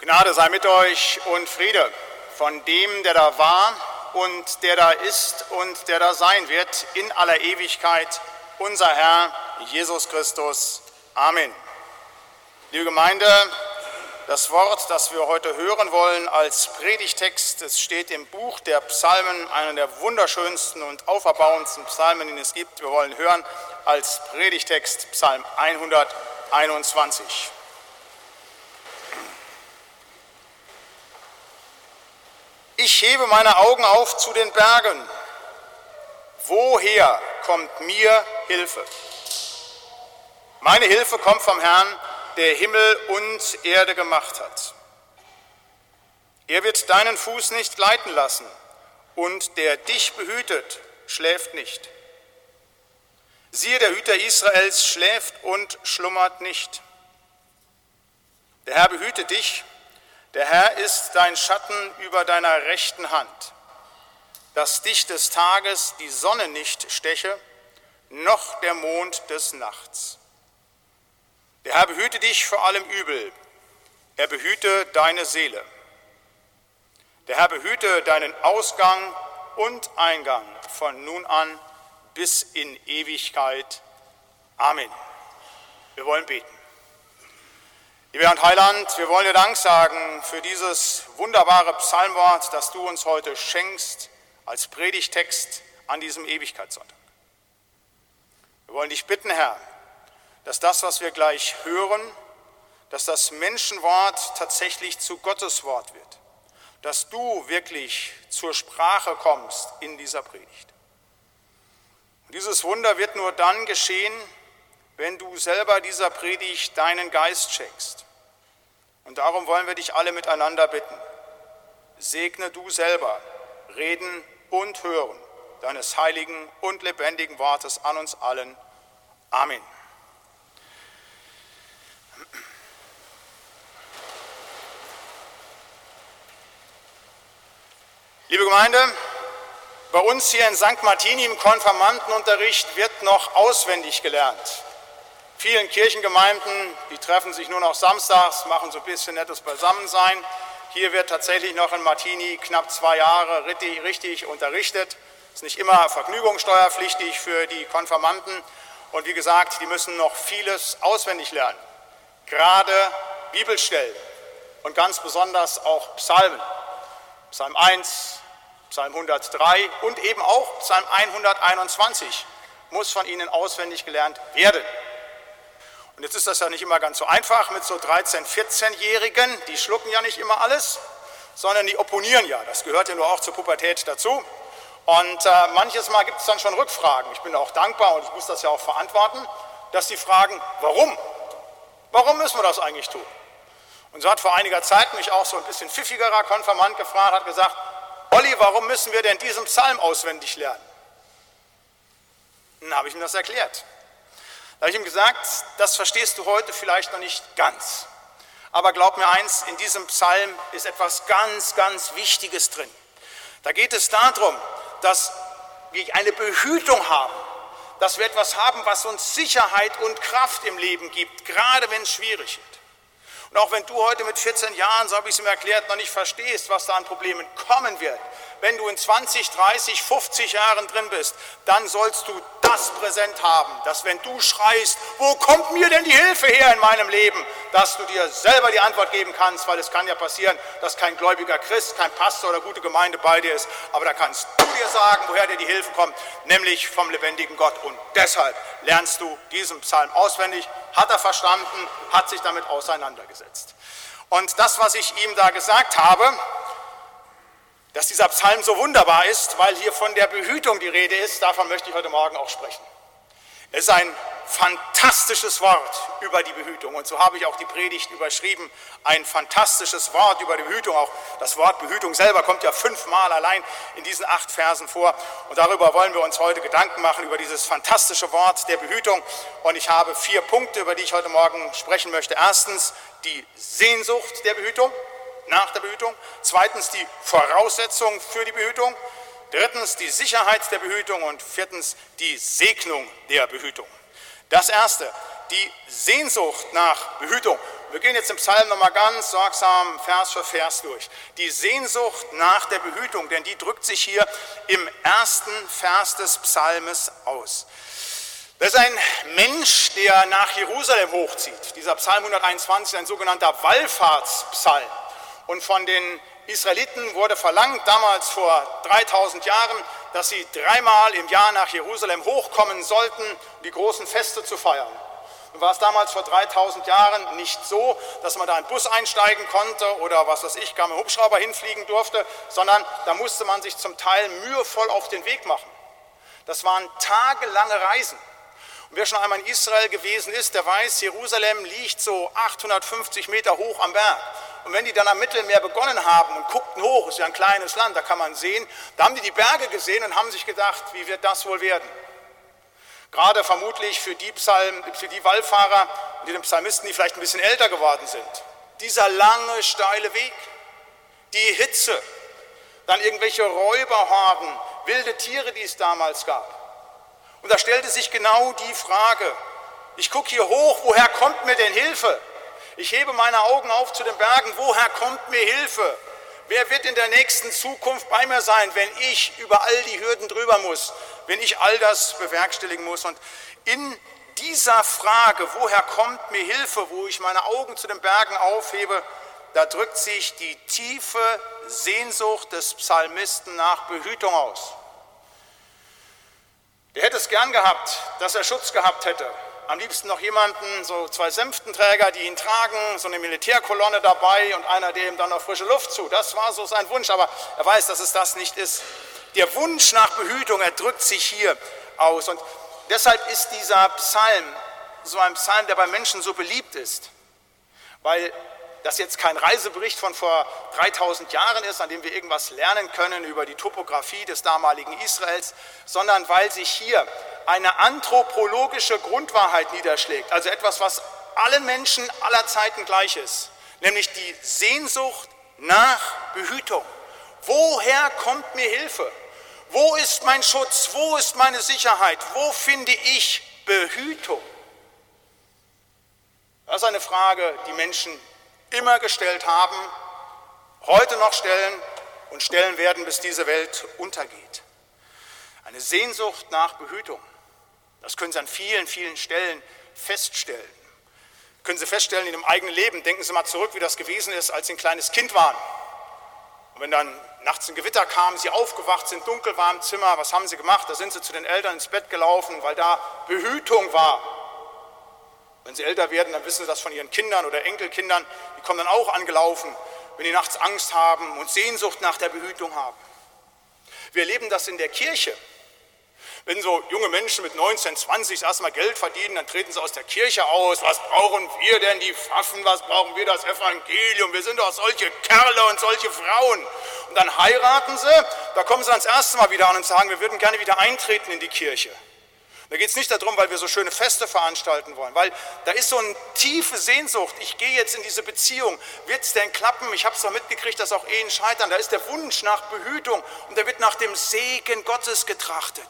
Gnade sei mit euch und Friede von dem, der da war und der da ist und der da sein wird in aller Ewigkeit, unser Herr Jesus Christus. Amen. Liebe Gemeinde, das Wort, das wir heute hören wollen als Predigtext, es steht im Buch der Psalmen, einer der wunderschönsten und auferbauendsten Psalmen, den es gibt. Wir wollen hören als Predigtext Psalm 121. Ich hebe meine Augen auf zu den Bergen. Woher kommt mir Hilfe? Meine Hilfe kommt vom Herrn, der Himmel und Erde gemacht hat. Er wird deinen Fuß nicht gleiten lassen, und der dich behütet, schläft nicht. Siehe, der Hüter Israels schläft und schlummert nicht. Der Herr behüte dich, der Herr ist dein Schatten über deiner rechten Hand, dass dich des Tages die Sonne nicht steche, noch der Mond des Nachts. Der Herr behüte dich vor allem Übel, er behüte deine Seele. Der Herr behüte deinen Ausgang und Eingang von nun an bis in Ewigkeit. Amen. Wir wollen beten. Lieber Herr und Heiland, wir wollen dir Dank sagen für dieses wunderbare Psalmwort, das du uns heute schenkst als Predigtext an diesem Ewigkeitssonntag. Wir wollen dich bitten, Herr, dass das, was wir gleich hören, dass das Menschenwort tatsächlich zu Gottes Wort wird, dass du wirklich zur Sprache kommst in dieser Predigt. Und dieses Wunder wird nur dann geschehen, wenn du selber dieser Predigt deinen Geist schenkst. Und darum wollen wir dich alle miteinander bitten. Segne du selber Reden und Hören deines heiligen und lebendigen Wortes an uns allen. Amen. Liebe Gemeinde, bei uns hier in St. Martini im Konfirmandenunterricht wird noch auswendig gelernt. Vielen Kirchengemeinden, die treffen sich nur noch samstags, machen so ein bisschen nettes Beisammensein. Hier wird tatsächlich noch in Martini knapp 2 Jahre richtig unterrichtet. Ist nicht immer vergnügungssteuerpflichtig für die Konfirmanden. Und wie gesagt, die müssen noch vieles auswendig lernen. Gerade Bibelstellen und ganz besonders auch Psalmen. Psalm 1, Psalm 103 und eben auch Psalm 121 muss von ihnen auswendig gelernt werden. Und jetzt ist das ja nicht immer ganz so einfach mit so 13-, 14-Jährigen, die schlucken ja nicht immer alles, sondern die opponieren ja, das gehört ja nur auch zur Pubertät dazu. Und manches Mal gibt es dann schon Rückfragen. Ich bin auch dankbar und ich muss das ja auch verantworten, dass die fragen, warum? Warum müssen wir das eigentlich tun? Und so hat vor einiger Zeit mich auch so ein bisschen pfiffigerer Konfirmand gefragt, hat gesagt, Olli, warum müssen wir denn diesen Psalm auswendig lernen? Dann habe ich ihm das erklärt. Da habe ich ihm gesagt, das verstehst du heute vielleicht noch nicht ganz. Aber glaub mir eins, in diesem Psalm ist etwas ganz, ganz Wichtiges drin. Da geht es darum, dass wir eine Behütung haben, dass wir etwas haben, was uns Sicherheit und Kraft im Leben gibt, gerade wenn es schwierig wird. Und auch wenn du heute mit 14 Jahren, so habe ich es ihm erklärt, noch nicht verstehst, was da an Problemen kommen wird, wenn du in 20, 30, 50 Jahren drin bist, dann sollst du das präsent haben, dass wenn du schreist, wo kommt mir denn die Hilfe her in meinem Leben, dass du dir selber die Antwort geben kannst, weil es kann ja passieren, dass kein gläubiger Christ, kein Pastor oder gute Gemeinde bei dir ist, aber da kannst du dir sagen, woher dir die Hilfe kommt, nämlich vom lebendigen Gott. Und deshalb lernst du diesen Psalm auswendig, hat er verstanden, hat sich damit auseinandergesetzt. Und das, was ich ihm da gesagt habe, dass dieser Psalm so wunderbar ist, weil hier von der Behütung die Rede ist, davon möchte ich heute Morgen auch sprechen. Es ist ein fantastisches Wort über die Behütung und so habe ich auch die Predigt überschrieben, ein fantastisches Wort über die Behütung. Auch das Wort Behütung selber kommt ja 5-mal allein in diesen 8 Versen vor und darüber wollen wir uns heute Gedanken machen, über dieses fantastische Wort der Behütung und ich habe 4 Punkte, über die ich heute Morgen sprechen möchte. Erstens die Sehnsucht der Behütung, nach der Behütung. Zweitens die Voraussetzung für die Behütung. Drittens die Sicherheit der Behütung und viertens die Segnung der Behütung. Das erste, die Sehnsucht nach Behütung. Wir gehen jetzt im Psalm nochmal ganz sorgsam Vers für Vers durch. Die Sehnsucht nach der Behütung, denn die drückt sich hier im ersten Vers des Psalmes aus. Das ist ein Mensch, der nach Jerusalem hochzieht. Dieser Psalm 121 ist ein sogenannter Wallfahrtspsalm. Und von den Israeliten wurde verlangt, damals vor 3000 Jahren, dass sie 3-mal im Jahr nach Jerusalem hochkommen sollten, um die großen Feste zu feiern. Nun war es damals vor 3000 Jahren nicht so, dass man da in einen Bus einsteigen konnte oder was weiß ich, gar mit dem Hubschrauber hinfliegen durfte, sondern da musste man sich zum Teil mühevoll auf den Weg machen. Das waren tagelange Reisen. Und wer schon einmal in Israel gewesen ist, der weiß, Jerusalem liegt so 850 Meter hoch am Berg. Und wenn die dann am Mittelmeer begonnen haben und guckten hoch, ist ja ein kleines Land, da kann man sehen, da haben die Berge gesehen und haben sich gedacht, wie wird das wohl werden? Gerade vermutlich für die Wallfahrer und die Psalmisten, die vielleicht ein bisschen älter geworden sind. Dieser lange, steile Weg, die Hitze, dann irgendwelche Räuberhorden, wilde Tiere, die es damals gab. Und da stellte sich genau die Frage, ich gucke hier hoch, woher kommt mir denn Hilfe? Ich hebe meine Augen auf zu den Bergen, woher kommt mir Hilfe? Wer wird in der nächsten Zukunft bei mir sein, wenn ich über all die Hürden drüber muss, wenn ich all das bewerkstelligen muss? Und in dieser Frage, woher kommt mir Hilfe, wo ich meine Augen zu den Bergen aufhebe, da drückt sich die tiefe Sehnsucht des Psalmisten nach Behütung aus. Der hätte es gern gehabt, dass er Schutz gehabt hätte. Am liebsten noch jemanden, so 2 Sänftenträger, die ihn tragen, so eine Militärkolonne dabei und einer, der ihm dann noch frische Luft zu. Das war so sein Wunsch, aber er weiß, dass es das nicht ist. Der Wunsch nach Behütung, er drückt sich hier aus. Und deshalb ist dieser Psalm so ein Psalm, der bei Menschen so beliebt ist. Weil das jetzt kein Reisebericht von vor 3000 Jahren ist, an dem wir irgendwas lernen können über die Topografie des damaligen Israels, sondern weil sich hier eine anthropologische Grundwahrheit niederschlägt, also etwas, was allen Menschen aller Zeiten gleich ist, nämlich die Sehnsucht nach Behütung. Woher kommt mir Hilfe? Wo ist mein Schutz? Wo ist meine Sicherheit? Wo finde ich Behütung? Das ist eine Frage, die Menschen immer gestellt haben, heute noch stellen und stellen werden, bis diese Welt untergeht. Eine Sehnsucht nach Behütung. Das können Sie an vielen, vielen Stellen feststellen. Können Sie feststellen in Ihrem eigenen Leben. Denken Sie mal zurück, wie das gewesen ist, als Sie ein kleines Kind waren. Und wenn dann nachts ein Gewitter kam, Sie aufgewacht sind, dunkel war im Zimmer, was haben Sie gemacht? Da sind Sie zu den Eltern ins Bett gelaufen, weil da Behütung war. Wenn Sie älter werden, dann wissen Sie das von Ihren Kindern oder Enkelkindern. Die kommen dann auch angelaufen, wenn die nachts Angst haben und Sehnsucht nach der Behütung haben. Wir erleben das in der Kirche. Wenn so junge Menschen mit 19, 20 erstmal Geld verdienen, dann treten sie aus der Kirche aus. Was brauchen wir denn, die Pfaffen? Was brauchen wir, das Evangelium? Wir sind doch solche Kerle und solche Frauen. Und dann heiraten sie, da kommen sie dann das erste Mal wieder an und sagen, wir würden gerne wieder eintreten in die Kirche. Da geht es nicht darum, weil wir so schöne Feste veranstalten wollen, weil da ist so eine tiefe Sehnsucht, ich gehe jetzt in diese Beziehung, wird es denn klappen? Ich habe es doch mitgekriegt, dass auch Ehen scheitern, da ist der Wunsch nach Behütung und da wird nach dem Segen Gottes getrachtet.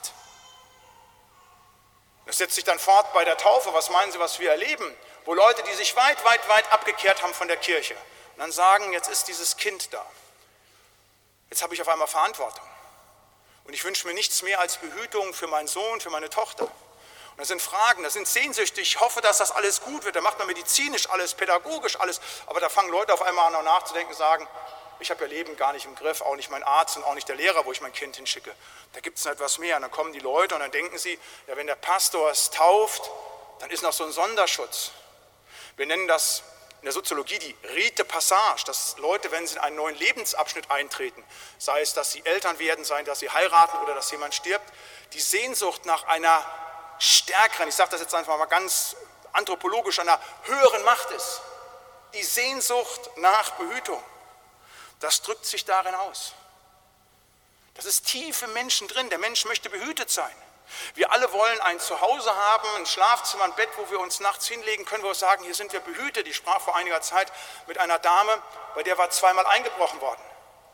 Das setzt sich dann fort bei der Taufe, was meinen Sie, was wir erleben? Wo Leute, die sich weit, weit, weit abgekehrt haben von der Kirche und dann sagen, jetzt ist dieses Kind da, jetzt habe ich auf einmal Verantwortung. Und ich wünsche mir nichts mehr als Behütung für meinen Sohn, für meine Tochter. Und das sind Fragen, das sind Sehnsüchte. Ich hoffe, dass das alles gut wird. Da macht man medizinisch alles, pädagogisch alles. Aber da fangen Leute auf einmal an, nachzudenken und sagen, ich habe ihr Leben gar nicht im Griff, auch nicht mein Arzt und auch nicht der Lehrer, wo ich mein Kind hinschicke. Da gibt es noch etwas mehr. Und dann kommen die Leute und dann denken sie, ja, wenn der Pastor es tauft, dann ist noch so ein Sonderschutz. Wir nennen das in der Soziologie die Rite Passage, dass Leute, wenn sie in einen neuen Lebensabschnitt eintreten, sei es, dass sie Eltern werden, sei es, dass sie heiraten oder dass jemand stirbt, die Sehnsucht nach einer stärkeren, ich sage das jetzt einfach mal ganz anthropologisch, einer höheren Macht ist. Die Sehnsucht nach Behütung, das drückt sich darin aus. Das ist tief im Menschen drin, der Mensch möchte behütet sein. Wir alle wollen ein Zuhause haben, ein Schlafzimmer, ein Bett, wo wir uns nachts hinlegen können, wo wir sagen, hier sind wir behütet. Ich sprach vor einiger Zeit mit einer Dame, bei der war 2-mal eingebrochen worden.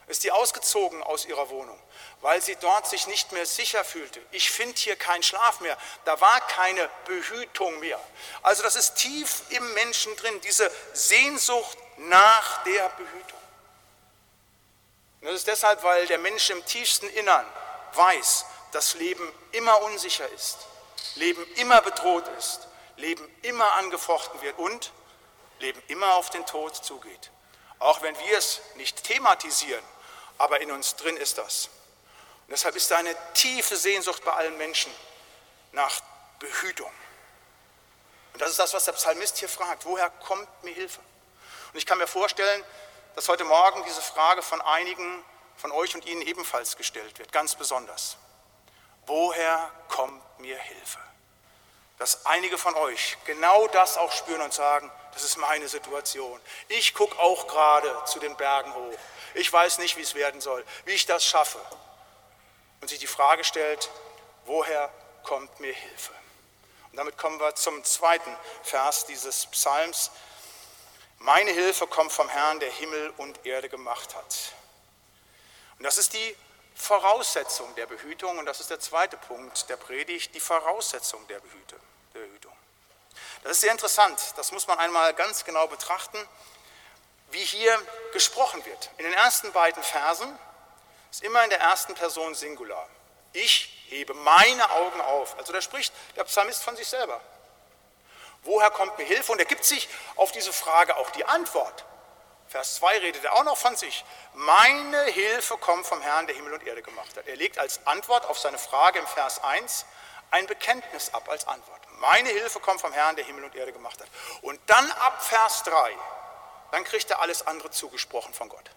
ist die ausgezogen aus ihrer Wohnung, weil sie dort sich nicht mehr sicher fühlte. Ich finde hier keinen Schlaf mehr, da war keine Behütung mehr. Also das ist tief im Menschen drin, diese Sehnsucht nach der Behütung. Und das ist deshalb, weil der Mensch im tiefsten Innern weiß, dass Leben immer unsicher ist, Leben immer bedroht ist, Leben immer angefochten wird und Leben immer auf den Tod zugeht. Auch wenn wir es nicht thematisieren, aber in uns drin ist das. Und deshalb ist da eine tiefe Sehnsucht bei allen Menschen nach Behütung. Und das ist das, was der Psalmist hier fragt. Woher kommt mir Hilfe? Und ich kann mir vorstellen, dass heute Morgen diese Frage von einigen von euch und Ihnen ebenfalls gestellt wird, ganz besonders. Woher kommt mir Hilfe? Dass einige von euch genau das auch spüren und sagen, das ist meine Situation. Ich gucke auch gerade zu den Bergen hoch. Ich weiß nicht, wie es werden soll, wie ich das schaffe. Und sich die Frage stellt, woher kommt mir Hilfe? Und damit kommen wir zum zweiten Vers dieses Psalms. Meine Hilfe kommt vom Herrn, der Himmel und Erde gemacht hat. Und das ist die Voraussetzung der Behütung. Und das ist der zweite Punkt der Predigt, die Voraussetzung der Behütung. Das ist sehr interessant. Das muss man einmal ganz genau betrachten, wie hier gesprochen wird. In den ersten beiden Versen ist immer in der ersten Person Singular. Ich hebe meine Augen auf. Also da spricht der Psalmist von sich selber. Woher kommt mir Hilfe? Und er gibt sich auf diese Frage auch die Antwort. Vers 2 redet er auch noch von sich. Meine Hilfe kommt vom Herrn, der Himmel und Erde gemacht hat. Er legt als Antwort auf seine Frage im Vers 1 ein Bekenntnis ab als Antwort. Meine Hilfe kommt vom Herrn, der Himmel und Erde gemacht hat. Und dann ab Vers 3, dann kriegt er alles andere zugesprochen von Gott.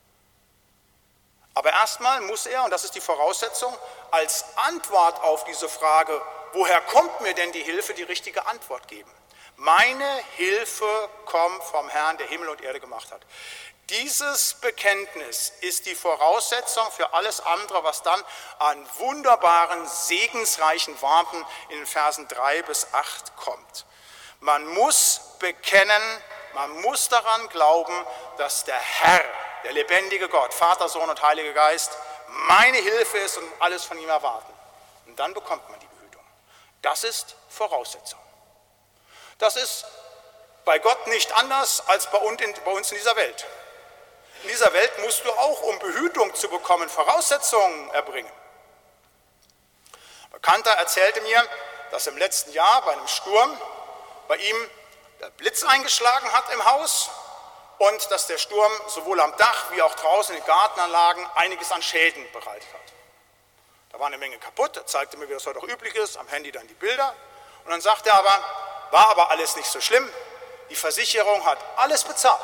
Aber erstmal muss er, und das ist die Voraussetzung, als Antwort auf diese Frage, woher kommt mir denn die Hilfe, die richtige Antwort geben. Meine Hilfe kommt vom Herrn, der Himmel und Erde gemacht hat. Dieses Bekenntnis ist die Voraussetzung für alles andere, was dann an wunderbaren, segensreichen Worten in den Versen 3 bis 8 kommt. Man muss bekennen, man muss daran glauben, dass der Herr, der lebendige Gott, Vater, Sohn und Heiliger Geist, meine Hilfe ist und alles von ihm erwarten. Und dann bekommt man die Behütung. Das ist Voraussetzung. Das ist bei Gott nicht anders als bei uns in dieser Welt. In dieser Welt musst du auch, um Behütung zu bekommen, Voraussetzungen erbringen. Ein Bekannter erzählte mir, dass im letzten Jahr bei einem Sturm bei ihm der Blitz eingeschlagen hat im Haus und dass der Sturm sowohl am Dach wie auch draußen in den Gartenanlagen einiges an Schäden bereitet hat. Da war eine Menge kaputt, er zeigte mir, wie das heute auch üblich ist, am Handy dann die Bilder. Und dann sagte er aber, war aber alles nicht so schlimm, die Versicherung hat alles bezahlt.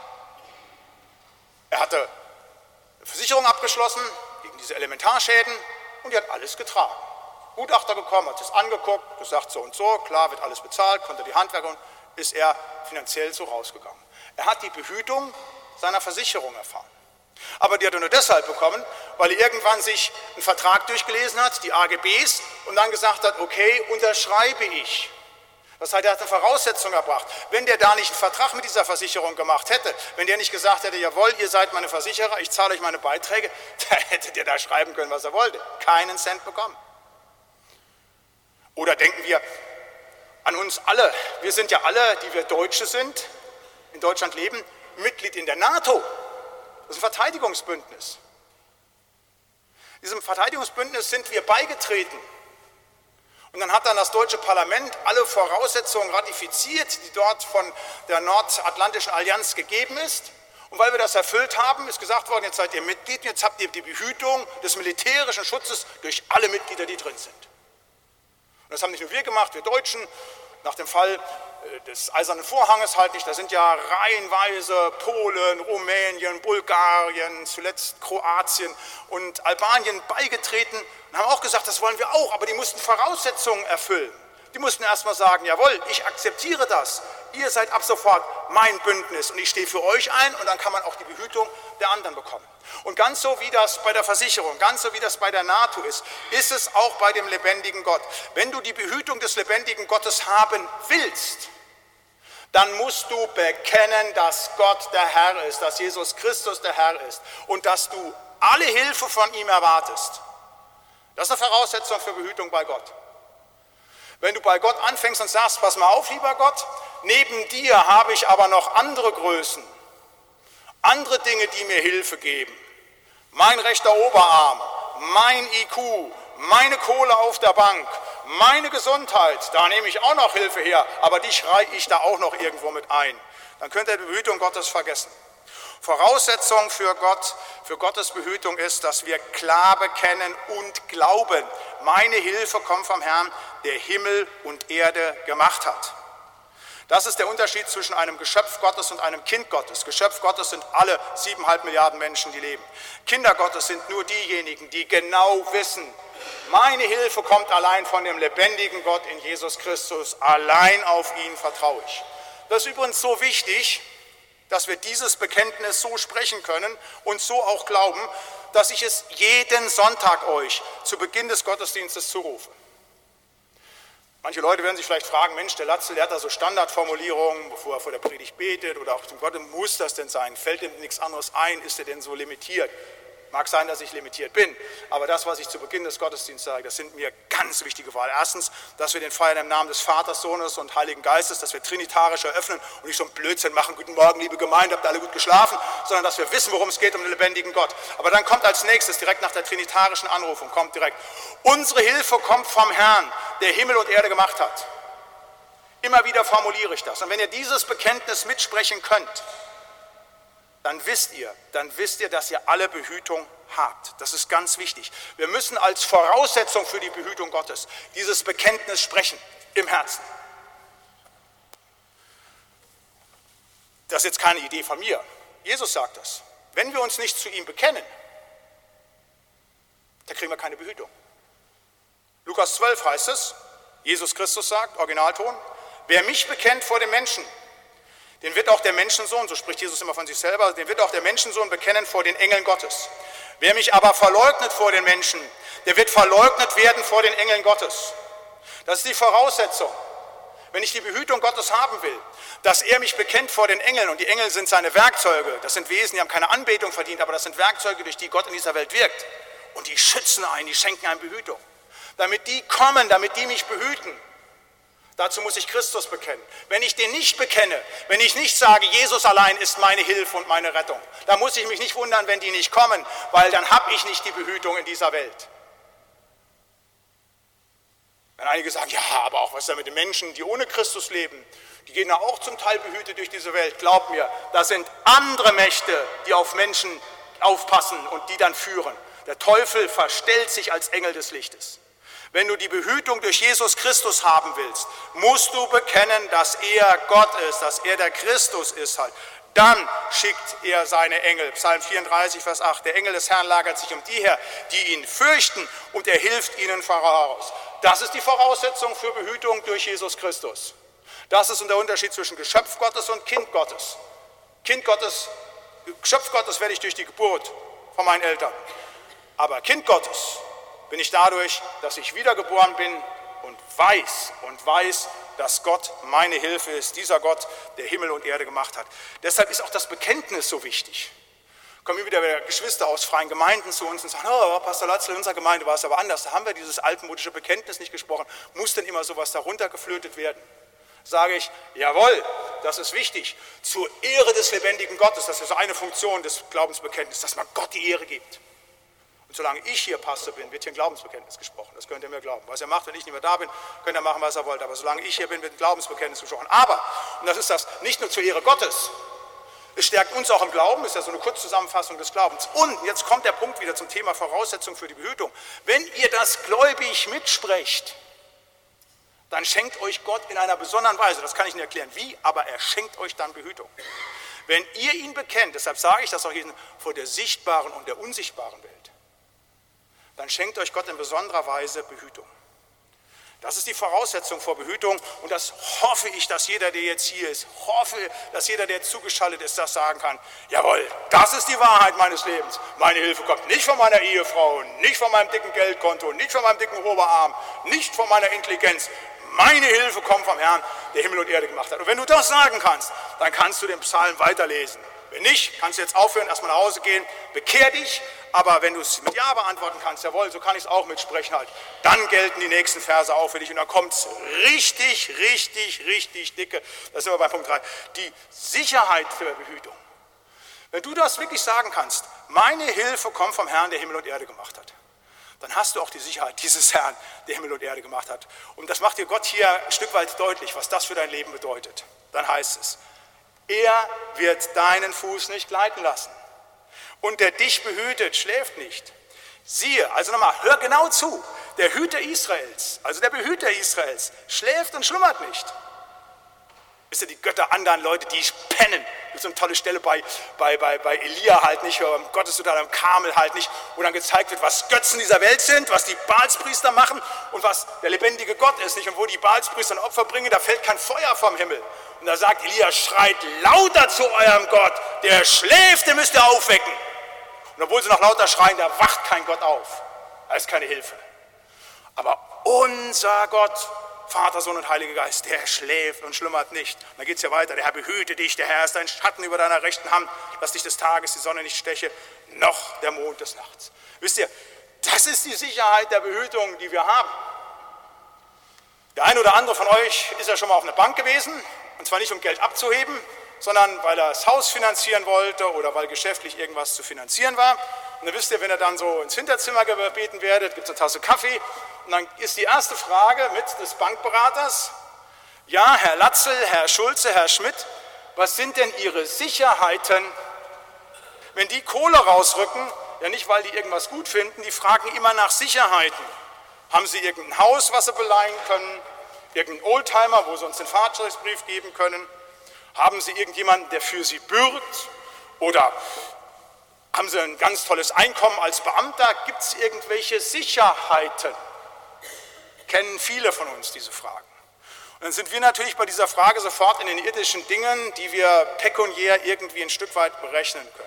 Er hatte eine Versicherung abgeschlossen gegen diese Elementarschäden und die hat alles getragen. Gutachter gekommen, hat es angeguckt, gesagt so und so, klar, wird alles bezahlt, konnte die Handwerker und ist er finanziell so rausgegangen. Er hat die Behütung seiner Versicherung erfahren. Aber die hat er nur deshalb bekommen, weil er irgendwann sich einen Vertrag durchgelesen hat, die AGBs, und dann gesagt hat, okay, unterschreibe ich. Das heißt, er hat eine Voraussetzung erbracht. Wenn der da nicht einen Vertrag mit dieser Versicherung gemacht hätte, wenn der nicht gesagt hätte, jawohl, ihr seid meine Versicherer, ich zahle euch meine Beiträge, dann hätte der da schreiben können, was er wollte. Keinen Cent bekommen. Oder denken wir an uns alle. Wir sind ja alle, die wir Deutsche sind, in Deutschland leben, Mitglied in der NATO. Das ist ein Verteidigungsbündnis. Diesem Verteidigungsbündnis sind wir beigetreten. Und dann hat dann das deutsche Parlament alle Voraussetzungen ratifiziert, die dort von der Nordatlantischen Allianz gegeben ist. Und weil wir das erfüllt haben, ist gesagt worden, jetzt seid ihr Mitglied, und jetzt habt ihr die Behütung des militärischen Schutzes durch alle Mitglieder, die drin sind. Und das haben nicht nur wir gemacht, wir Deutschen, nach dem Fall des Eisernen Vorhanges halt nicht, da sind ja reihenweise Polen, Rumänien, Bulgarien, zuletzt Kroatien und Albanien beigetreten und haben auch gesagt, das wollen wir auch, aber die mussten Voraussetzungen erfüllen. Die mussten erstmal sagen, jawohl, ich akzeptiere das, ihr seid ab sofort mein Bündnis und ich stehe für euch ein und dann kann man auch die Behütung der anderen bekommen. Und ganz so wie das bei der Versicherung, ganz so wie das bei der NATO ist es auch bei dem lebendigen Gott. Wenn du die Behütung des lebendigen Gottes haben willst, dann musst du bekennen, dass Gott der Herr ist, dass Jesus Christus der Herr ist und dass du alle Hilfe von ihm erwartest. Das ist eine Voraussetzung für Behütung bei Gott. Wenn du bei Gott anfängst und sagst, pass mal auf, lieber Gott, neben dir habe ich aber noch andere Größen, andere Dinge, die mir Hilfe geben. Mein rechter Oberarm, mein IQ, meine Kohle auf der Bank, meine Gesundheit, da nehme ich auch noch Hilfe her, aber die schreie ich da auch noch irgendwo mit ein. Dann könnt ihr die Behütung Gottes vergessen. Voraussetzung für Gottes Behütung ist, dass wir klar bekennen und glauben. Meine Hilfe kommt vom Herrn, der Himmel und Erde gemacht hat. Das ist der Unterschied zwischen einem Geschöpf Gottes und einem Kind Gottes. Geschöpf Gottes sind alle 7,5 Milliarden Menschen, die leben. Kinder Gottes sind nur diejenigen, die genau wissen, meine Hilfe kommt allein von dem lebendigen Gott in Jesus Christus. Allein auf ihn vertraue ich. Das ist übrigens so wichtig, dass wir dieses Bekenntnis so sprechen können und so auch glauben, dass ich es jeden Sonntag euch zu Beginn des Gottesdienstes zurufe. Manche Leute werden sich vielleicht fragen, Mensch, der Latzel, der hat da so Standardformulierungen, bevor er vor der Predigt betet oder auch zum Gott, muss das denn sein? Fällt ihm nichts anderes ein? Ist er denn so limitiert? Mag sein, dass ich limitiert bin, aber das, was ich zu Beginn des Gottesdienstes sage, das sind mir ganz wichtige Worte. Erstens, dass wir den feiern im Namen des Vaters, Sohnes und Heiligen Geistes, dass wir trinitarisch eröffnen und nicht so einen Blödsinn machen, guten Morgen, liebe Gemeinde, habt ihr alle gut geschlafen, sondern dass wir wissen, worum es geht, um den lebendigen Gott. Aber dann kommt als nächstes, direkt nach der trinitarischen Anrufung, kommt direkt, unsere Hilfe kommt vom Herrn, der Himmel und Erde gemacht hat. Immer wieder formuliere ich das. Und wenn ihr dieses Bekenntnis mitsprechen könnt, dann wisst ihr, dass ihr alle Behütung habt. Das ist ganz wichtig. Wir müssen als Voraussetzung für die Behütung Gottes dieses Bekenntnis sprechen im Herzen. Das ist jetzt keine Idee von mir. Jesus sagt das. Wenn wir uns nicht zu ihm bekennen, dann kriegen wir keine Behütung. Lukas 12 heißt es, Jesus Christus sagt, Originalton, wer mich bekennt vor den Menschen, den wird auch der Menschensohn, so spricht Jesus immer von sich selber, den wird auch der Menschensohn bekennen vor den Engeln Gottes. Wer mich aber verleugnet vor den Menschen, der wird verleugnet werden vor den Engeln Gottes. Das ist die Voraussetzung, wenn ich die Behütung Gottes haben will, dass er mich bekennt vor den Engeln, und die Engel sind seine Werkzeuge, das sind Wesen, die haben keine Anbetung verdient, aber das sind Werkzeuge, durch die Gott in dieser Welt wirkt. Und die schützen einen, die schenken einem Behütung. Damit die kommen, damit die mich behüten. Dazu muss ich Christus bekennen. Wenn ich den nicht bekenne, wenn ich nicht sage, Jesus allein ist meine Hilfe und meine Rettung, dann muss ich mich nicht wundern, wenn die nicht kommen, weil dann habe ich nicht die Behütung in dieser Welt. Wenn einige sagen, ja, aber auch was ist da mit den Menschen, die ohne Christus leben, die gehen ja auch zum Teil behütet durch diese Welt. Glaub mir, das sind andere Mächte, die auf Menschen aufpassen und die dann führen. Der Teufel verstellt sich als Engel des Lichtes. Wenn du die Behütung durch Jesus Christus haben willst, musst du bekennen, dass er Gott ist, dass er der Christus ist halt. Dann schickt er seine Engel. Psalm 34, Vers 8. Der Engel des Herrn lagert sich um die her, die ihn fürchten, und er hilft ihnen voraus. Das ist die Voraussetzung für Behütung durch Jesus Christus. Das ist der Unterschied zwischen Geschöpf Gottes und Kind Gottes. Geschöpf Gottes werde ich durch die Geburt von meinen Eltern. Aber Kind Gottes bin ich dadurch, dass ich wiedergeboren bin und weiß, dass Gott meine Hilfe ist, dieser Gott, der Himmel und Erde gemacht hat. Deshalb ist auch das Bekenntnis so wichtig. Kommen wieder Geschwister aus freien Gemeinden zu uns und sagen, oh, Pastor Latzel, in unserer Gemeinde war es aber anders, da haben wir dieses altmodische Bekenntnis nicht gesprochen, muss denn immer sowas darunter geflötet werden? Sage ich, jawohl, das ist wichtig, zur Ehre des lebendigen Gottes, das ist eine Funktion des Glaubensbekenntnisses, dass man Gott die Ehre gibt. Und solange ich hier Pastor bin, wird hier ein Glaubensbekenntnis gesprochen. Das könnt ihr mir glauben. Was er macht, wenn ich nicht mehr da bin, könnt ihr machen, was er wollt. Aber solange ich hier bin, wird ein Glaubensbekenntnis gesprochen. Aber, und das ist das, nicht nur zur Ehre Gottes, es stärkt uns auch im Glauben, ist ja so eine Kurzzusammenfassung des Glaubens. Und jetzt kommt der Punkt wieder zum Thema Voraussetzung für die Behütung. Wenn ihr das gläubig mitsprecht, dann schenkt euch Gott in einer besonderen Weise, das kann ich nicht erklären wie, aber er schenkt euch dann Behütung. Wenn ihr ihn bekennt, deshalb sage ich das auch hier, vor der sichtbaren und der unsichtbaren Welt, dann schenkt euch Gott in besonderer Weise Behütung. Das ist die Voraussetzung vor Behütung, und das hoffe ich, dass jeder, der jetzt hier ist, dass jeder, der zugeschaltet ist, das sagen kann. Jawohl, das ist die Wahrheit meines Lebens. Meine Hilfe kommt nicht von meiner Ehefrau, nicht von meinem dicken Geldkonto, nicht von meinem dicken Oberarm, nicht von meiner Intelligenz. meine Hilfe kommt vom Herrn, der Himmel und Erde gemacht hat. Und wenn du das sagen kannst, dann kannst du den Psalm weiterlesen. Wenn nicht, kannst du jetzt aufhören, erstmal nach Hause gehen, bekehr dich, aber wenn du es mit Ja beantworten kannst, jawohl, so kann ich es auch mitsprechen halt, dann gelten die nächsten Verse auch für dich und dann kommt es richtig dicke. Da sind wir bei Punkt 3. Die Sicherheit für Behütung. Wenn du das wirklich sagen kannst, meine Hilfe kommt vom Herrn, der Himmel und Erde gemacht hat, dann hast du auch die Sicherheit dieses Herrn, der Himmel und Erde gemacht hat. Und das macht dir Gott hier ein Stück weit deutlich, was das für dein Leben bedeutet. Dann heißt es, er wird deinen Fuß nicht gleiten lassen. Und der dich behütet, schläft nicht. Siehe, also nochmal, hör genau zu, der Hüter Israels, also der Behüter Israels, schläft und schlummert nicht. Wisst ihr, die Götter anderen Leute, die pennen. Es gibt so eine tolle Stelle bei Elia halt nicht, oder im Gottesudar, im Karmel halt nicht, wo dann gezeigt wird, was Götzen dieser Welt sind, was die Baalspriester machen und was der lebendige Gott ist, nicht? Und wo die Baalspriester ein Opfer bringen, da fällt kein Feuer vom Himmel. Und da sagt Elia, schreit lauter zu eurem Gott, der schläft, den müsst ihr aufwecken. Und obwohl sie noch lauter schreien, da wacht kein Gott auf. Da ist keine Hilfe. Aber unser Gott, Vater, Sohn und Heiliger Geist, der schläft und schlummert nicht. Und dann geht es ja weiter, der Herr behüte dich, der Herr ist dein Schatten über deiner rechten Hand, dass dich des Tages die Sonne nicht steche, noch der Mond des Nachts. Wisst ihr, das ist die Sicherheit der Behütung, die wir haben. Der eine oder andere von euch ist ja schon mal auf einer Bank gewesen, und zwar nicht um Geld abzuheben, sondern weil er das Haus finanzieren wollte oder weil geschäftlich irgendwas zu finanzieren war. Und dann wisst ihr, wenn ihr dann so ins Hinterzimmer gebeten werdet, gibt es eine Tasse Kaffee und dann ist die erste Frage mit des Bankberaters, ja, Herr Latzel, Herr Schulze, Herr Schmidt, was sind denn Ihre Sicherheiten? Wenn die Kohle rausrücken, ja nicht, weil die irgendwas gut finden, die fragen immer nach Sicherheiten. Haben Sie irgendein Haus, was Sie beleihen können? Irgendeinen Oldtimer, wo Sie uns den Fahrzeugbrief geben können? Haben Sie irgendjemanden, der für Sie bürgt? Oder haben Sie ein ganz tolles Einkommen als Beamter? Gibt es irgendwelche Sicherheiten? Kennen viele von uns diese Fragen. Und dann sind wir natürlich bei dieser Frage sofort in den irdischen Dingen, die wir pekuniär irgendwie ein Stück weit berechnen können.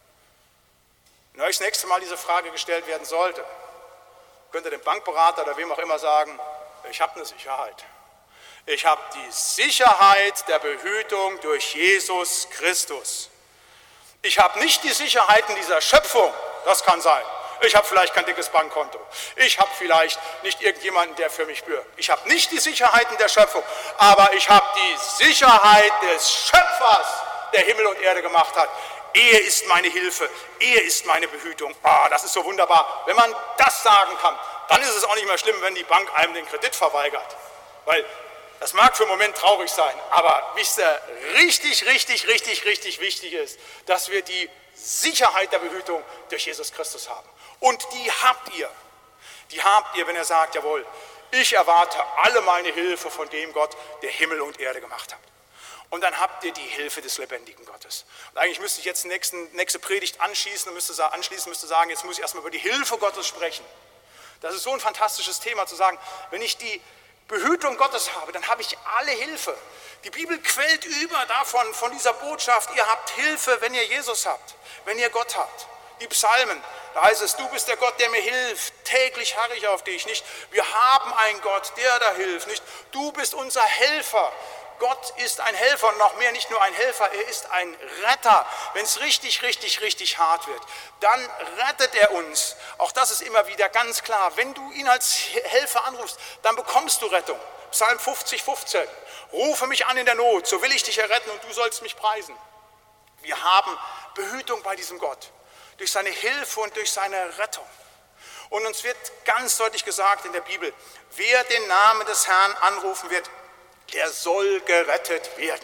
Wenn euch das nächste Mal diese Frage gestellt werden sollte, könnt ihr dem Bankberater oder wem auch immer sagen, ich habe eine Sicherheit. Ich habe die Sicherheit der Behütung durch Jesus Christus. Ich habe nicht die Sicherheiten dieser Schöpfung, das kann sein. Ich habe vielleicht kein dickes Bankkonto. Ich habe vielleicht nicht irgendjemanden, der für mich bürgt. Ich habe nicht die Sicherheiten der Schöpfung, aber ich habe die Sicherheit des Schöpfers, der Himmel und Erde gemacht hat. Er ist meine Hilfe, er ist meine Behütung. Das ist so wunderbar. Wenn man das sagen kann, dann ist es auch nicht mehr schlimm, wenn die Bank einem den Kredit verweigert. Weil das mag für einen Moment traurig sein, aber wisst ihr, richtig wichtig ist, dass wir die Sicherheit der Behütung durch Jesus Christus haben. Und die habt ihr. Die habt ihr, wenn ihr sagt, jawohl, ich erwarte alle meine Hilfe von dem Gott, der Himmel und Erde gemacht hat. Und dann habt ihr die Hilfe des lebendigen Gottes. Und eigentlich müsste ich jetzt die nächste Predigt anschließen und müsste sagen, jetzt muss ich erstmal über die Hilfe Gottes sprechen. Das ist so ein fantastisches Thema zu sagen, wenn ich die Behütung Gottes habe, dann habe ich alle Hilfe. Die Bibel quält über davon, von dieser Botschaft, ihr habt Hilfe, wenn ihr Jesus habt, wenn ihr Gott habt. Die Psalmen, da heißt es, du bist der Gott, der mir hilft, täglich harre ich auf dich, nicht? Wir haben einen Gott, der da hilft, nicht? Du bist unser Helfer. Gott ist ein Helfer und noch mehr, nicht nur ein Helfer, er ist ein Retter. Wenn es richtig hart wird, dann rettet er uns. Auch das ist immer wieder ganz klar. Wenn du ihn als Helfer anrufst, dann bekommst du Rettung. Psalm 50,15. Rufe mich an in der Not, so will ich dich erretten und du sollst mich preisen. Wir haben Behütung bei diesem Gott, durch seine Hilfe und durch seine Rettung. Und uns wird ganz deutlich gesagt in der Bibel, wer den Namen des Herrn anrufen wird, der soll gerettet werden.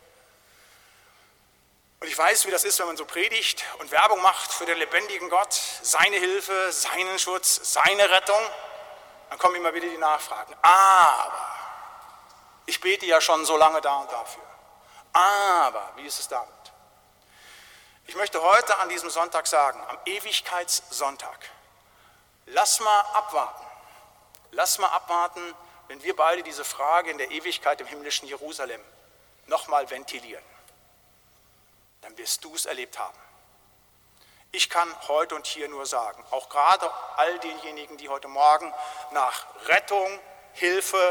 Und ich weiß, wie das ist, wenn man so predigt und Werbung macht für den lebendigen Gott, seine Hilfe, seinen Schutz, seine Rettung. Dann kommen immer wieder die Nachfragen. Aber ich bete ja schon so lange da und dafür. Aber wie ist es damit? Ich möchte heute an diesem Sonntag sagen, am Ewigkeitssonntag, lass mal abwarten. Lass mal abwarten, wenn wir beide diese Frage in der Ewigkeit im himmlischen Jerusalem nochmal ventilieren. Dann wirst du es erlebt haben. Ich kann heute und hier nur sagen, auch gerade all denjenigen, die heute Morgen nach Rettung, Hilfe,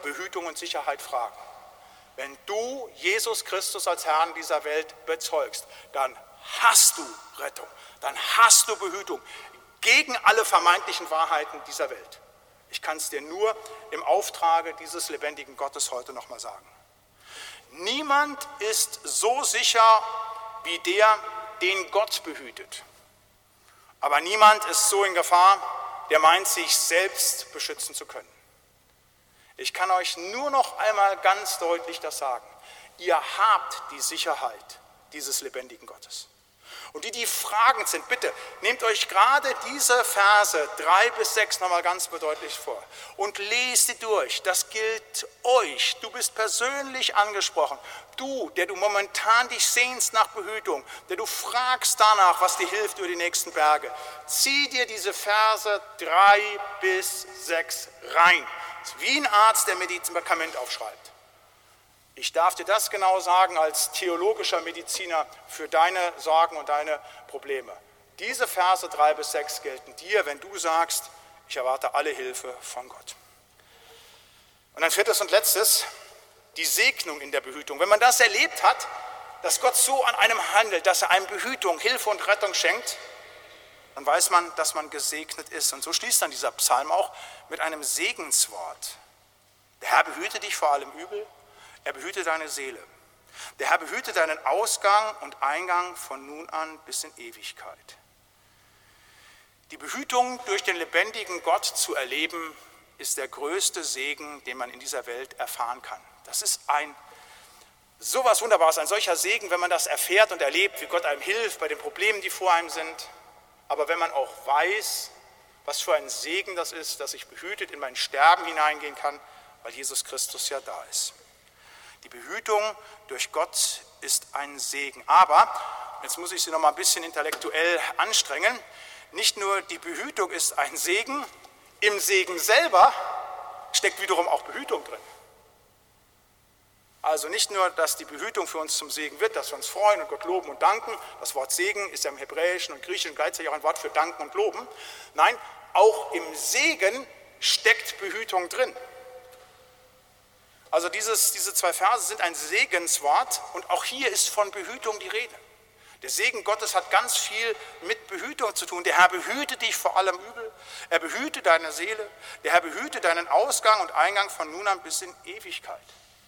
Behütung und Sicherheit fragen. Wenn du Jesus Christus als Herrn dieser Welt bezeugst, dann hast du Rettung, dann hast du Behütung gegen alle vermeintlichen Wahrheiten dieser Welt. Ich kann es dir nur im Auftrage dieses lebendigen Gottes heute nochmal sagen. Niemand ist so sicher wie der, den Gott behütet. Aber niemand ist so in Gefahr, der meint, sich selbst beschützen zu können. Ich kann euch nur noch einmal ganz deutlich das sagen. Ihr habt die Sicherheit dieses lebendigen Gottes. Und die fragend sind, bitte nehmt euch gerade diese Verse 3 bis 6 nochmal ganz bedeutlich vor und lest sie durch. Das gilt euch. Du bist persönlich angesprochen. Du, der du momentan dich sehnst nach Behütung, der du fragst danach, was dir hilft über die nächsten Berge. Zieh dir diese Verse 3 bis 6 rein. Das ist wie ein Arzt, der Medikament aufschreibt. Ich darf dir das genau sagen als theologischer Mediziner für deine Sorgen und deine Probleme. Diese Verse 3 bis 6 gelten dir, wenn du sagst, ich erwarte alle Hilfe von Gott. Und ein viertes und letztes, die Segnung in der Behütung. Wenn man das erlebt hat, dass Gott so an einem handelt, dass er einem Behütung, Hilfe und Rettung schenkt, dann weiß man, dass man gesegnet ist. Und so schließt dann dieser Psalm auch mit einem Segenswort. Der Herr behüte dich vor allem Übel. Er behüte deine Seele. Der Herr behüte deinen Ausgang und Eingang von nun an bis in Ewigkeit. Die Behütung durch den lebendigen Gott zu erleben, ist der größte Segen, den man in dieser Welt erfahren kann. Das ist so was Wunderbares, ein solcher Segen, wenn man das erfährt und erlebt, wie Gott einem hilft bei den Problemen, die vor einem sind. Aber wenn man auch weiß, was für ein Segen das ist, dass ich behütet in mein Sterben hineingehen kann, weil Jesus Christus ja da ist. Die Behütung durch Gott ist ein Segen. Aber, jetzt muss ich Sie noch mal ein bisschen intellektuell anstrengen, nicht nur die Behütung ist ein Segen, im Segen selber steckt wiederum auch Behütung drin. Also nicht nur, dass die Behütung für uns zum Segen wird, dass wir uns freuen und Gott loben und danken. Das Wort Segen ist ja im Hebräischen und Griechischen gleichzeitig auch ein Wort für danken und loben. Nein, auch im Segen steckt Behütung drin. Also diese 2 Verse sind ein Segenswort und auch hier ist von Behütung die Rede. Der Segen Gottes hat ganz viel mit Behütung zu tun. Der Herr behüte dich vor allem Übel, er behüte deine Seele, der Herr behüte deinen Ausgang und Eingang von nun an bis in Ewigkeit.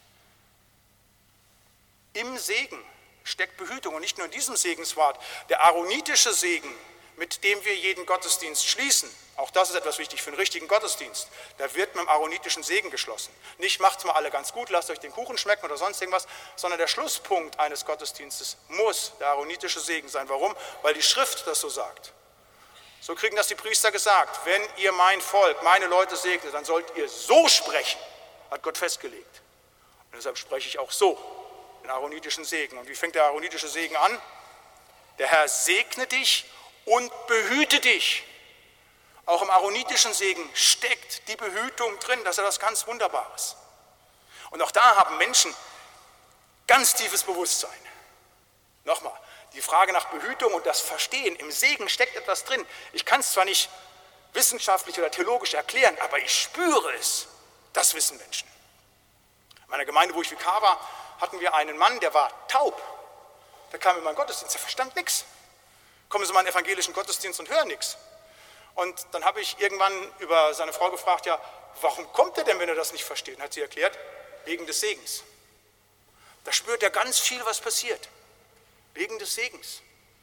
Im Segen steckt Behütung und nicht nur in diesem Segenswort. Der aaronitische Segen, mit dem wir jeden Gottesdienst schließen, auch das ist etwas wichtig für einen richtigen Gottesdienst, da wird mit dem aaronitischen Segen geschlossen. Nicht macht's mal alle ganz gut, lasst euch den Kuchen schmecken oder sonst irgendwas, sondern der Schlusspunkt eines Gottesdienstes muss der aaronitische Segen sein. Warum? Weil die Schrift das so sagt. So kriegen das die Priester gesagt. Wenn ihr mein Volk, meine Leute segnet, dann sollt ihr so sprechen, hat Gott festgelegt. Und deshalb spreche ich auch so, den aaronitischen Segen. Und wie fängt der aaronitische Segen an? Der Herr segne dich und behüte dich. Auch im aaronitischen Segen steckt die Behütung drin, das ist etwas ganz Wunderbares. Und auch da haben Menschen ganz tiefes Bewusstsein. Nochmal, die Frage nach Behütung und das Verstehen, im Segen steckt etwas drin. Ich kann es zwar nicht wissenschaftlich oder theologisch erklären, aber ich spüre es. Das wissen Menschen. In meiner Gemeinde, wo ich Vikar war, hatten wir einen Mann, der war taub. Der kam in meinen Gottesdienst, der verstand nichts. Kommen Sie mal in den evangelischen Gottesdienst und hören nichts. Und dann habe ich irgendwann über seine Frau gefragt, ja, warum kommt er denn, wenn er das nicht versteht? Und hat sie erklärt, wegen des Segens. Da spürt er ganz viel, was passiert. Wegen des Segens.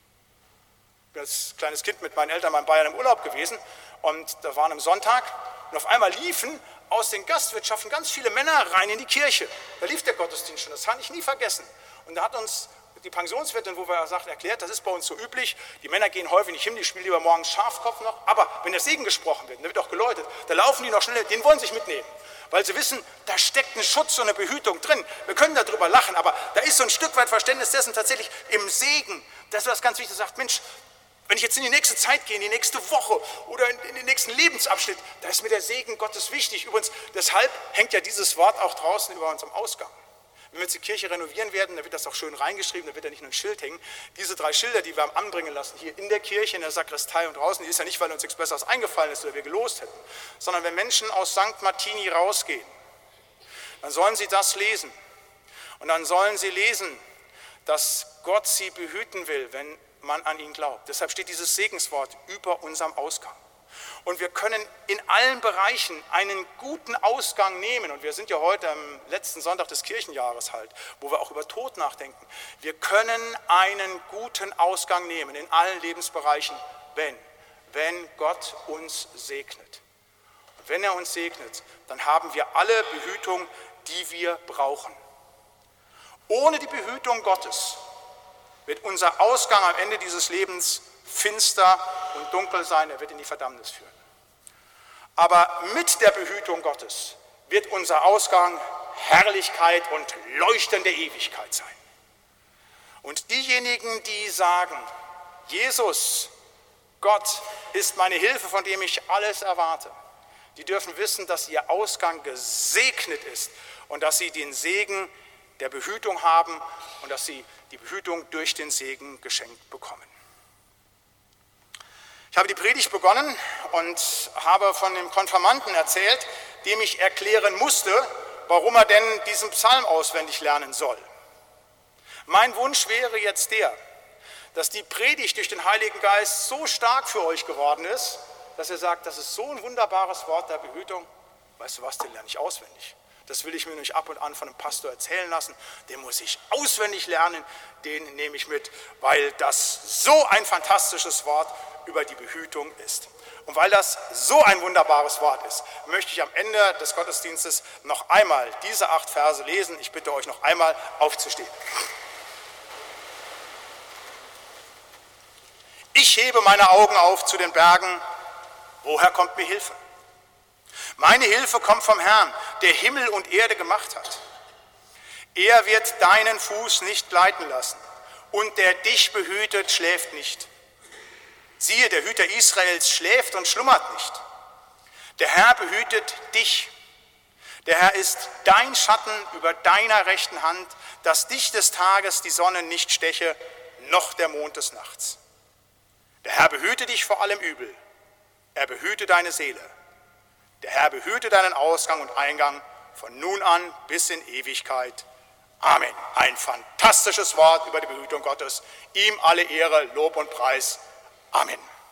Ich bin als kleines Kind mit meinen Eltern mal in Bayern im Urlaub gewesen und da waren am Sonntag und auf einmal liefen aus den Gastwirtschaften ganz viele Männer rein in die Kirche. Da lief der Gottesdienst schon, das kann ich nie vergessen. Und da hat uns die Pensionswirtin, wo wir sagten, erklärt, das ist bei uns so üblich, die Männer gehen häufig nicht hin, die spielen lieber morgens Schafkopf noch, aber wenn der Segen gesprochen wird, da wird auch geläutet, da laufen die noch schnell, den wollen sie sich mitnehmen, weil sie wissen, da steckt ein Schutz und eine Behütung drin. Wir können darüber lachen, aber da ist so ein Stück weit Verständnis dessen tatsächlich im Segen, das ist was ganz Wichtiges, sagt, Mensch, wenn ich jetzt in die nächste Zeit gehe, in die nächste Woche oder in den nächsten Lebensabschnitt, da ist mir der Segen Gottes wichtig. Übrigens, deshalb hängt ja dieses Wort auch draußen über unserem Ausgang. Wenn wir jetzt die Kirche renovieren werden, dann wird das auch schön reingeschrieben, da wird ja nicht nur ein Schild hängen. Diese 3 Schilder, die wir haben anbringen lassen, hier in der Kirche, in der Sakristei und draußen, die ist ja nicht, weil uns nichts Besseres eingefallen ist oder wir gelost hätten, sondern wenn Menschen aus St. Martini rausgehen dann sollen sie das lesen. Und dann sollen sie lesen, dass Gott sie behüten will, wenn man an ihn glaubt. Deshalb steht dieses Segenswort über unserem Ausgang. Und wir können in allen Bereichen einen guten Ausgang nehmen. Und wir sind ja heute am letzten Sonntag des Kirchenjahres halt, wo wir auch über Tod nachdenken. Wir können einen guten Ausgang nehmen in allen Lebensbereichen, wenn Gott uns segnet. Und wenn er uns segnet, dann haben wir alle Behütung, die wir brauchen. Ohne die Behütung Gottes wird unser Ausgang am Ende dieses Lebens finster und dunkel sein, er wird in die Verdammnis führen. Aber mit der Behütung Gottes wird unser Ausgang Herrlichkeit und leuchtende Ewigkeit sein. Und diejenigen, die sagen, Jesus, Gott ist meine Hilfe, von dem ich alles erwarte, die dürfen wissen, dass ihr Ausgang gesegnet ist und dass sie den Segen der Behütung haben und dass sie die Behütung durch den Segen geschenkt bekommen. Ich habe die Predigt begonnen und habe von dem Konfirmanden erzählt, dem ich erklären musste, warum er denn diesen Psalm auswendig lernen soll. Mein Wunsch wäre jetzt der, dass die Predigt durch den Heiligen Geist so stark für euch geworden ist, dass ihr sagt, das ist so ein wunderbares Wort der Behütung, weißt du was, den lerne ich auswendig. Das will ich mir nicht ab und an von einem Pastor erzählen lassen, den muss ich auswendig lernen, den nehme ich mit, weil das so ein fantastisches Wort über die Behütung ist. Und weil das so ein wunderbares Wort ist, möchte ich am Ende des Gottesdienstes noch einmal diese 8 Verse lesen. Ich bitte euch noch einmal aufzustehen. Ich hebe meine Augen auf zu den Bergen. Woher kommt mir Hilfe? Meine Hilfe kommt vom Herrn, der Himmel und Erde gemacht hat. Er wird deinen Fuß nicht gleiten lassen und der dich behütet, schläft nicht. Siehe, der Hüter Israels schläft und schlummert nicht. Der Herr behütet dich. Der Herr ist dein Schatten über deiner rechten Hand, dass dich des Tages die Sonne nicht steche, noch der Mond des Nachts. Der Herr behüte dich vor allem Übel. Er behüte deine Seele. Der Herr behüte deinen Ausgang und Eingang von nun an bis in Ewigkeit. Amen. Ein fantastisches Wort über die Behütung Gottes. Ihm alle Ehre, Lob und Preis. Amen.